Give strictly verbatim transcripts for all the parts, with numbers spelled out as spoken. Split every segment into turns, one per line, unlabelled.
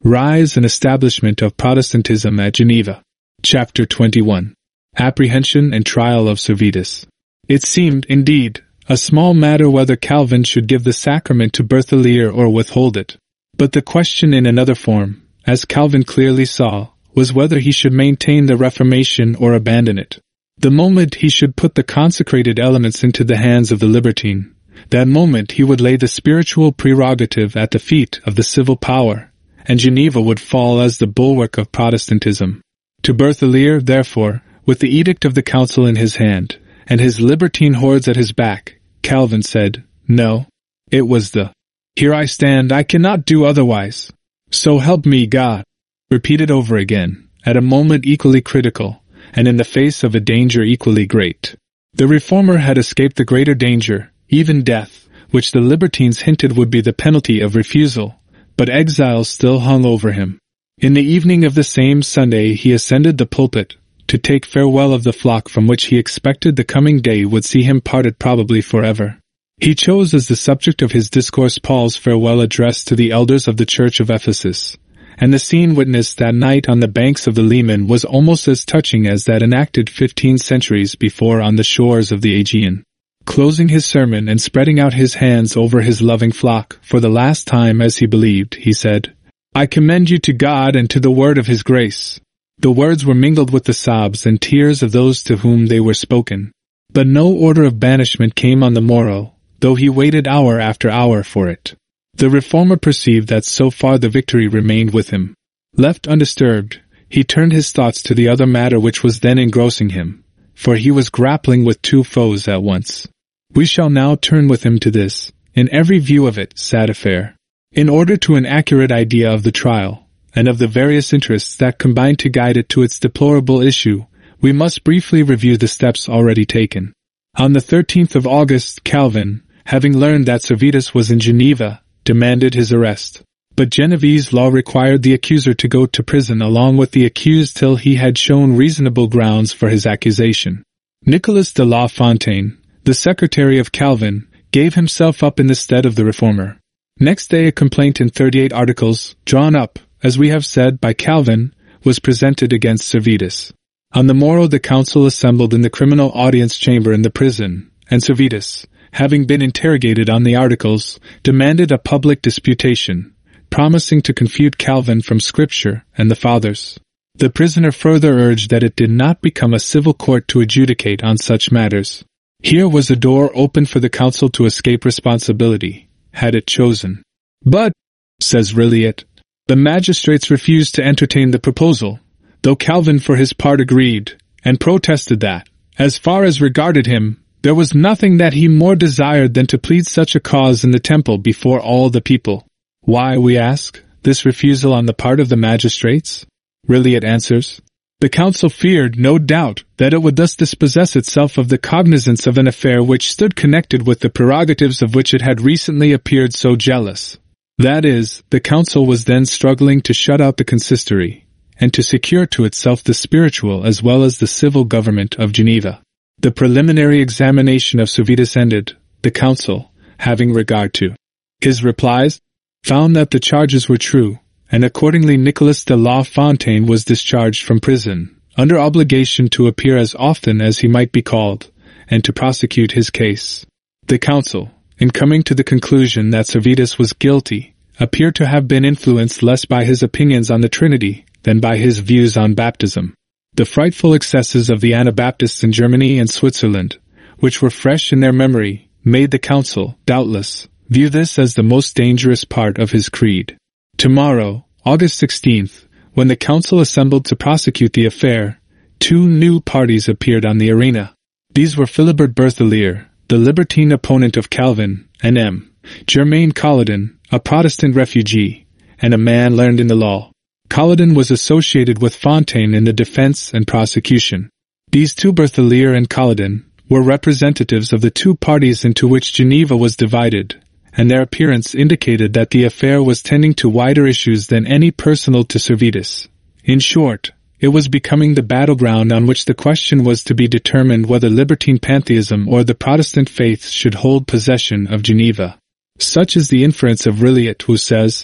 Rise and Establishment of Protestantism at Geneva. Chapter twenty-one. Apprehension and Trial of Servetus. It seemed, indeed, a small matter whether Calvin should give the sacrament to Berthelier or withhold it. But the question in another form, as Calvin clearly saw, was whether he should maintain the Reformation or abandon it. The moment he should put the consecrated elements into the hands of the libertine, that moment he would lay the spiritual prerogative at the feet of the civil power, and Geneva would fall as the bulwark of Protestantism. To Berthelier, therefore, with the edict of the council in his hand, and his libertine hordes at his back, Calvin said, "No. It was the, 'Here I stand, I cannot do otherwise. So help me God,'" repeated over again, at a moment equally critical, and in the face of a danger equally great. The reformer had escaped the greater danger, even death, which the libertines hinted would be the penalty of refusal, but exile still hung over him. In the evening of the same Sunday he ascended the pulpit, to take farewell of the flock from which he expected the coming day would see him parted probably forever. He chose as the subject of his discourse Paul's farewell address to the elders of the church of Ephesus, and the scene witnessed that night on the banks of the Leman was almost as touching as that enacted fifteen centuries before on the shores of the Aegean. Closing his sermon and spreading out his hands over his loving flock, for the last time as he believed, he said, "I commend you to God and to the word of his grace." The words were mingled with the sobs and tears of those to whom they were spoken. But no order of banishment came on the morrow, though he waited hour after hour for it. The reformer perceived that so far the victory remained with him. Left undisturbed, he turned his thoughts to the other matter which was then engrossing him, for he was grappling with two foes at once. We shall now turn with him to this, in every view of it, sad affair. In order to an accurate idea of the trial, and of the various interests that combined to guide it to its deplorable issue, we must briefly review the steps already taken. On the thirteenth of August, Calvin, having learned that Servetus was in Geneva, demanded his arrest. But Genevese law required the accuser to go to prison along with the accused till he had shown reasonable grounds for his accusation. Nicolas de la Fontaine, the secretary of Calvin, gave himself up in the stead of the reformer. Next day a complaint in thirty-eight articles, drawn up, as we have said, by Calvin, was presented against Servetus. On the morrow the council assembled in the criminal audience chamber in the prison, and Servetus, having been interrogated on the articles, demanded a public disputation, promising to confute Calvin from Scripture and the Fathers. The prisoner further urged that it did not become a civil court to adjudicate on such matters. Here was a door open for the council to escape responsibility, had it chosen. But, says Rilliet, the magistrates refused to entertain the proposal, though Calvin for his part agreed, and protested that, as far as regarded him, there was nothing that he more desired than to plead such a cause in the temple before all the people. Why, we ask, this refusal on the part of the magistrates? Rilliet answers, the council feared, no doubt, that it would thus dispossess itself of the cognizance of an affair which stood connected with the prerogatives of which it had recently appeared so jealous. That is, the council was then struggling to shut out the consistory, and to secure to itself the spiritual as well as the civil government of Geneva. The preliminary examination of Servetus ended, the council, having regard to his replies, found that the charges were true, and accordingly Nicolas de la Fontaine was discharged from prison, under obligation to appear as often as he might be called, and to prosecute his case. The council, in coming to the conclusion that Servetus was guilty, appeared to have been influenced less by his opinions on the Trinity than by his views on baptism. The frightful excesses of the Anabaptists in Germany and Switzerland, which were fresh in their memory, made the council, doubtless, view this as the most dangerous part of his creed. Tomorrow, August sixteenth, when the council assembled to prosecute the affair, two new parties appeared on the arena. These were Philibert Berthelier, the libertine opponent of Calvin, and M. Germain Colladin, a Protestant refugee, and a man learned in the law. Colladin was associated with Fontaine in the defense and prosecution. These two, Berthelier and Colladin, were representatives of the two parties into which Geneva was divided, and their appearance indicated that the affair was tending to wider issues than any personal to Servetus. In short, it was becoming the battleground on which the question was to be determined whether libertine pantheism or the Protestant faith should hold possession of Geneva. Such is the inference of Rilliet, who says,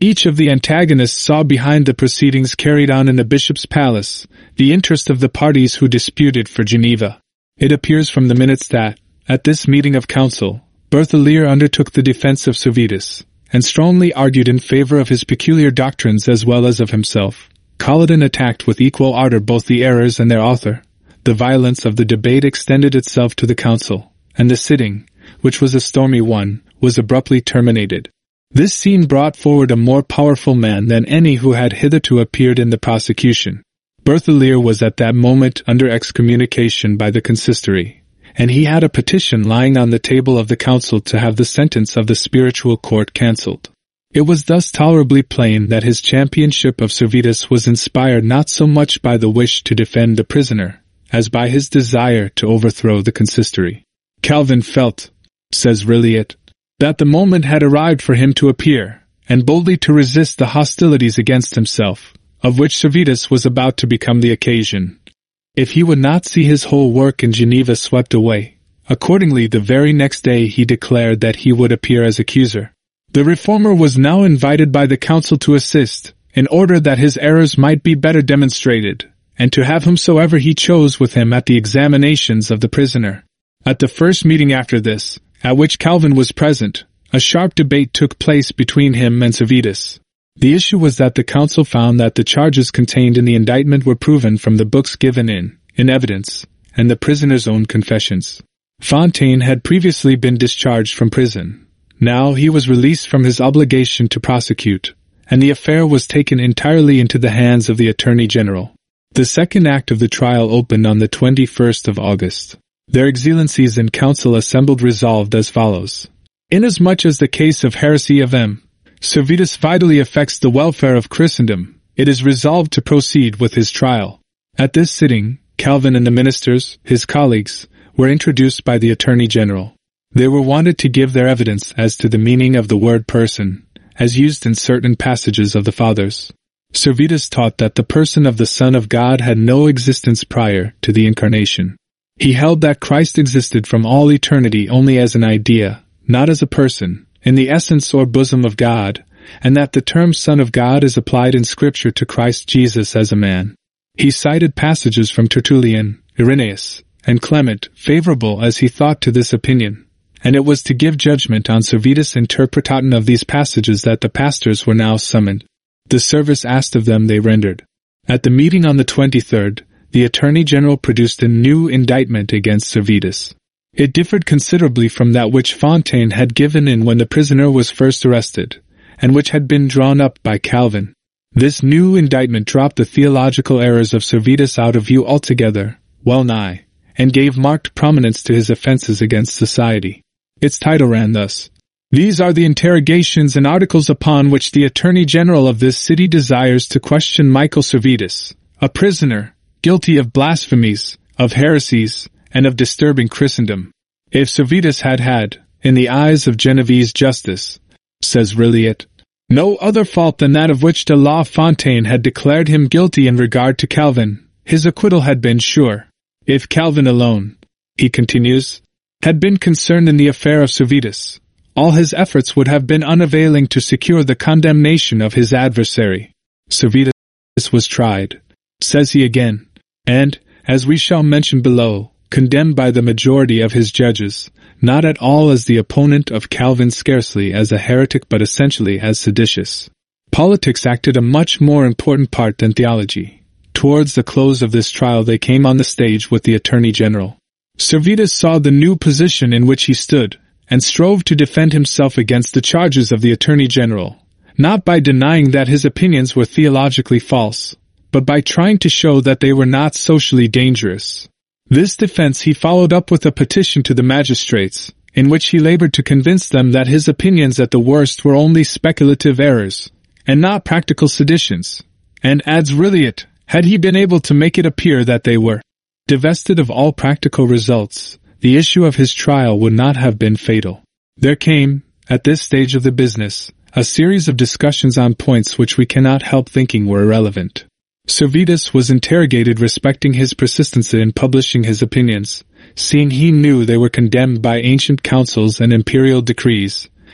Each of the antagonists saw behind the proceedings carried on in the bishop's palace the interest of the parties who disputed for Geneva. It appears from the minutes that, at this meeting of council, Berthelier undertook the defense of Servetus, and strongly argued in favor of his peculiar doctrines as well as of himself. Culloden attacked with equal ardor both the errors and their author. The violence of the debate extended itself to the council, and the sitting, which was a stormy one, was abruptly terminated. This scene brought forward a more powerful man than any who had hitherto appeared in the prosecution. Berthelier was at that moment under excommunication by the consistory, and he had a petition lying on the table of the council to have the sentence of the spiritual court cancelled. It was thus tolerably plain that his championship of Servetus was inspired not so much by the wish to defend the prisoner, as by his desire to overthrow the consistory. Calvin felt, says Rilliet, that the moment had arrived for him to appear, and boldly to resist the hostilities against himself, of which Servetus was about to become the occasion. If he would not see his whole work in Geneva swept away, accordingly the very next day he declared that he would appear as accuser. The reformer was now invited by the council to assist, in order that his errors might be better demonstrated, and to have whomsoever he chose with him at the examinations of the prisoner. At the first meeting after this, at which Calvin was present, a sharp debate took place between him and Servetus. The issue was that the council found that the charges contained in the indictment were proven from the books given in, in evidence, and the prisoner's own confessions. Fontaine had previously been discharged from prison. Now he was released from his obligation to prosecute, and the affair was taken entirely into the hands of the Attorney General. The second act of the trial opened on the twenty-first of August. Their excellencies in council assembled resolved as follows. Inasmuch as the case of heresy of M. Servetus vitally affects the welfare of Christendom, it is resolved to proceed with his trial. At this sitting, Calvin and the ministers, his colleagues, were introduced by the Attorney General. They were wanted to give their evidence as to the meaning of the word person, as used in certain passages of the Fathers. Servetus taught that the person of the Son of God had no existence prior to the Incarnation. He held that Christ existed from all eternity only as an idea, not as a person, in the essence or bosom of God, and that the term Son of God is applied in Scripture to Christ Jesus as a man. He cited passages from Tertullian, Irenaeus, and Clement, favorable as he thought to this opinion, and it was to give judgment on Servetus' interpretation of these passages that the pastors were now summoned. The service asked of them they rendered. At the meeting on the twenty-third, the Attorney General produced a new indictment against Servetus. It differed considerably from that which Fontaine had given in when the prisoner was first arrested, and which had been drawn up by Calvin. This new indictment dropped the theological errors of Servetus out of view altogether, well nigh, and gave marked prominence to his offenses against society. Its title ran thus: These are the interrogations and articles upon which the Attorney General of this city desires to question Michael Servetus, a prisoner, guilty of blasphemies, of heresies, and of disturbing Christendom. If Servetus had had, in the eyes of Genovese justice, says Rilliet, no other fault than that of which the law of Fontaine had declared him guilty in regard to Calvin, his acquittal had been sure. If Calvin alone, he continues, had been concerned in the affair of Servetus, all his efforts would have been unavailing to secure the condemnation of his adversary. Servetus was tried, says he again, and, as we shall mention below, condemned by the majority of his judges, not at all as the opponent of Calvin, scarcely as a heretic but essentially as seditious. Politics acted a much more important part than theology. Towards the close of this trial they came on the stage with the Attorney General. Servetus saw the new position in which he stood, and strove to defend himself against the charges of the Attorney General, not by denying that his opinions were theologically false, but by trying to show that they were not socially dangerous. This defense he followed up with a petition to the magistrates, in which he labored to convince them that his opinions at the worst were only speculative errors, and not practical seditions, and adds Rilliet, had he been able to make it appear that they were. Divested of all practical results, the issue of his trial would not have been fatal. There came, at this stage of the business, a series of discussions on points which we cannot help thinking were irrelevant. Servetus was interrogated respecting his persistency in publishing his opinions, seeing he knew they were condemned by ancient councils and imperial decrees,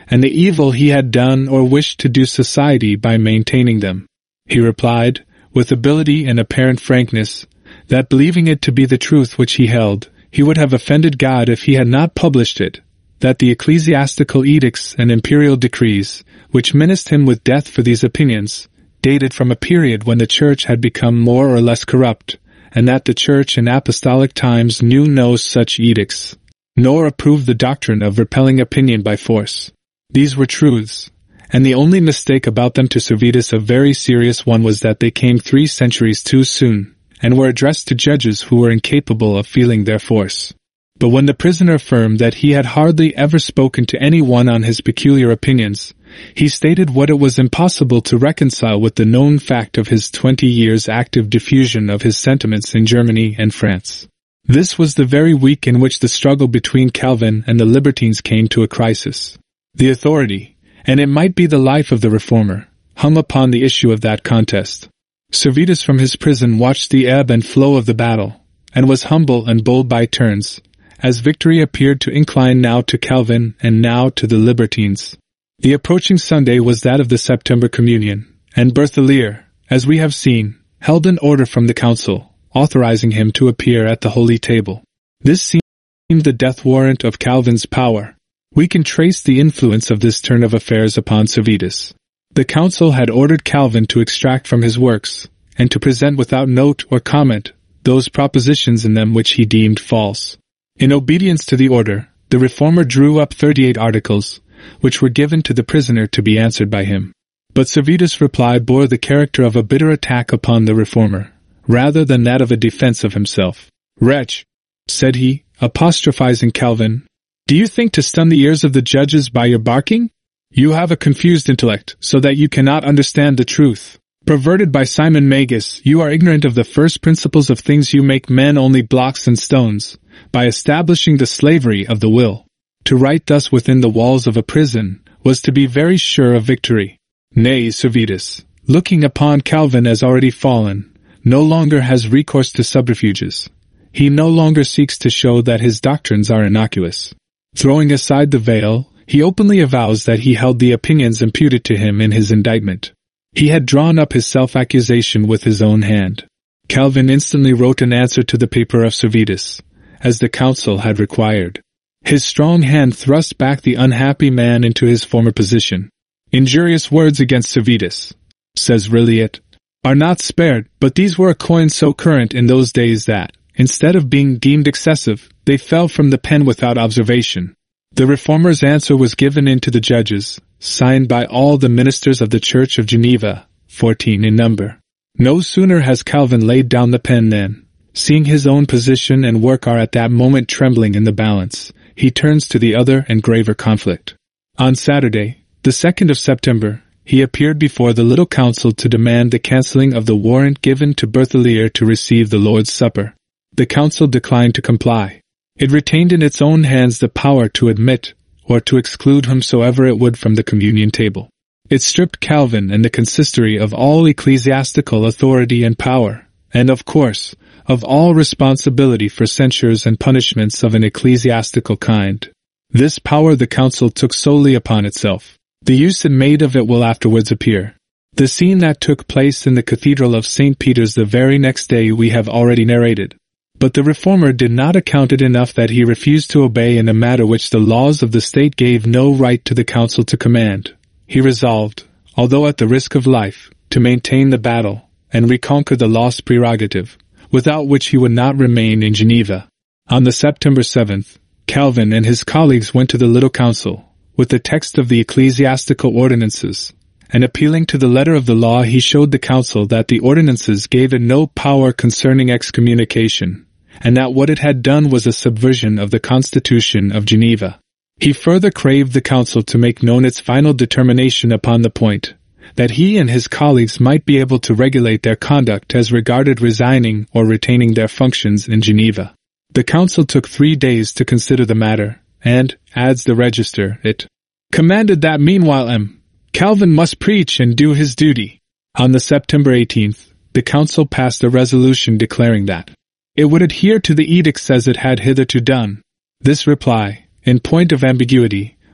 and the evil he had done or wished to do society by maintaining them. He replied, with ability and apparent frankness, that believing it to be the truth which he held, he would have offended God if he had not published it, that the ecclesiastical edicts and imperial decrees, which menaced him with death for these opinions, dated from a period when the Church had become more or less corrupt, and that the Church in apostolic times knew no such edicts, nor approved the doctrine of repelling opinion by force. These were truths, and the only mistake about them to Servetus, a very serious one, was that they came three centuries too soon, and were addressed to judges who were incapable of feeling their force. But when the prisoner affirmed that he had hardly ever spoken to anyone on his peculiar opinions, he stated what it was impossible to reconcile with the known fact of his twenty years' active diffusion of his sentiments in Germany and France. This was the very week in which the struggle between Calvin and the libertines came to a crisis. The authority, and it might be the life of the reformer, hung upon the issue of that contest. Servetus from his prison watched the ebb and flow of the battle, and was humble and bold by turns, as victory appeared to incline now to Calvin and now to the libertines. The approaching Sunday was that of the September Communion, and Berthelier, as we have seen, held an order from the council, authorizing him to appear at the Holy Table. This seemed the death warrant of Calvin's power. We can trace the influence of this turn of affairs upon Servetus. The council had ordered Calvin to extract from his works, and to present without note or comment, those propositions in them which he deemed false. In obedience to the order, the reformer drew up thirty-eight articles, which were given to the prisoner to be answered by him. But Servetus' reply bore the character of a bitter attack upon the reformer, rather than that of a defense of himself. "Wretch," said he, apostrophizing Calvin, "do you think to stun the ears of the judges by your barking? You have a confused intellect, so that you cannot understand the truth. Perverted by Simon Magus, you are ignorant of the first principles of things. You make men only blocks and stones, by establishing the slavery of the will. To write thus within the walls of a prison was to be very sure of victory. Nay, Servetus, looking upon Calvin as already fallen, no longer has recourse to subterfuges. He no longer seeks to show that his doctrines are innocuous. Throwing aside the veil, he openly avows that he held the opinions imputed to him in his indictment. He had drawn up his self-accusation with his own hand. Calvin instantly wrote an answer to the paper of Servetus, as the council had required. His strong hand thrust back the unhappy man into his former position. Injurious words against Servetus, says Rilliet, are not spared, but these were a coin so current in those days that, instead of being deemed excessive, they fell from the pen without observation. The reformer's answer was given in to the judges, signed by all the ministers of the Church of Geneva, fourteen in number. No sooner has Calvin laid down the pen than, seeing his own position and work are at that moment trembling in the balance, he turns to the other and graver conflict. On Saturday, the second of September, he appeared before the little council to demand the cancelling of the warrant given to Berthelier to receive the Lord's Supper. The council declined to comply. It retained in its own hands the power to admit or to exclude whomsoever it would from the communion table. It stripped Calvin and the consistory of all ecclesiastical authority and power, and of course, of all responsibility for censures and punishments of an ecclesiastical kind. This power the council took solely upon itself. The use it made of it will afterwards appear. The scene that took place in the Cathedral of Saint Peter's the very next day we have already narrated. But the reformer did not account it enough that he refused to obey in a matter which the laws of the state gave no right to the council to command. He resolved, although at the risk of life, to maintain the battle, and reconquer the lost prerogative, without which he would not remain in Geneva. On the September seventh, Calvin and his colleagues went to the little council, with the text of the ecclesiastical ordinances, and appealing to the letter of the law he showed the council that the ordinances gave it no power concerning excommunication, and that what it had done was a subversion of the Constitution of Geneva. He further craved the council to make known its final determination upon the point, that he and his colleagues might be able to regulate their conduct as regarded resigning or retaining their functions in Geneva. The council took three days to consider the matter, and, adds the register, it commanded that meanwhile M. Calvin must preach and do his duty. On the September eighteenth, the council passed a resolution declaring that it would adhere to the edicts as it had hitherto done. This reply, in point of ambiguity,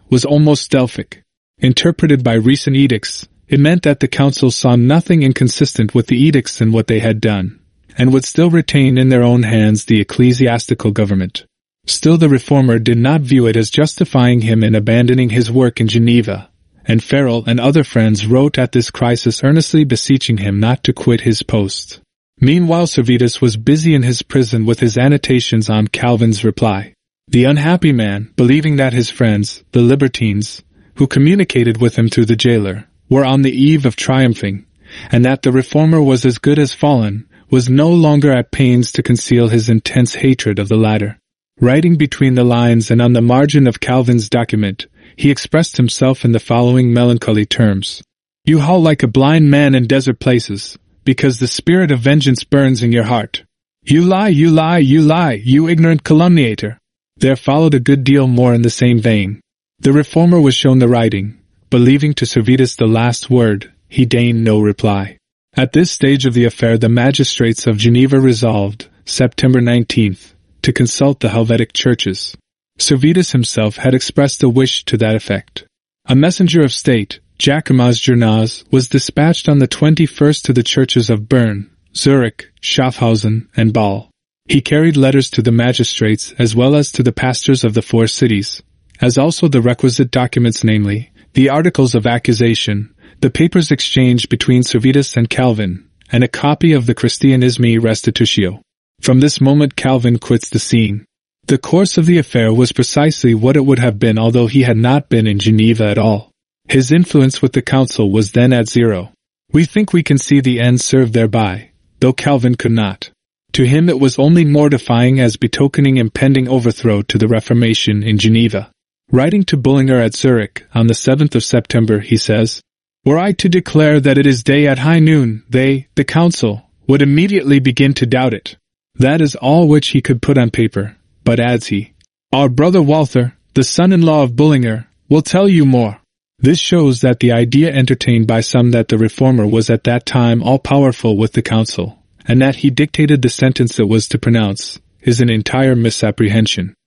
was almost Delphic. Interpreted by recent edicts, it meant that the council saw nothing inconsistent with the edicts in what they had done, and would still retain in their own hands the ecclesiastical government. Still, the reformer did not view it as justifying him in abandoning his work in Geneva, and Farel and other friends wrote at this crisis earnestly beseeching him not to quit his post. Meanwhile, Servetus was busy in his prison with his annotations on Calvin's reply. The unhappy man, believing that his friends, the libertines, who communicated with him through the jailer, were on the eve of triumphing, and that the reformer was as good as fallen, was no longer at pains to conceal his intense hatred of the latter. Writing between the lines and on the margin of Calvin's document, he expressed himself in the following melancholy terms. You howl like a blind man in desert places, because the spirit of vengeance burns in your heart. You lie, you lie, you lie, you ignorant calumniator. There followed a good deal more in the same vein. The reformer was shown the writing, but leaving to Servetus the last word, he deigned no reply. At this stage of the affair the magistrates of Geneva resolved, September nineteenth, to consult the Helvetic churches. Servetus himself had expressed a wish to that effect. A messenger of state, Jacomas Journas, was dispatched on the twenty-first to the churches of Bern, Zurich, Schaffhausen, and Bâle. He carried letters to the magistrates as well as to the pastors of the four cities, as also the requisite documents, namely, the articles of accusation, the papers exchanged between Servetus and Calvin, and a copy of the Christianismi Restitutio. From this moment Calvin quits the scene. The course of the affair was precisely what it would have been although he had not been in Geneva at all. His influence with the council was then at zero. We think we can see the end served thereby, though Calvin could not. To him it was only mortifying as betokening impending overthrow to the Reformation in Geneva. Writing to Bullinger at Zurich on the seventh of September, he says, Were I to declare that it is day at high noon, they, the council, would immediately begin to doubt it. That is all which he could put on paper, but adds he, Our brother Walther, the son-in-law of Bullinger, will tell you more. This shows that the idea entertained by some that the reformer was at that time all-powerful with the council, and that he dictated the sentence it was to pronounce, is an entire misapprehension.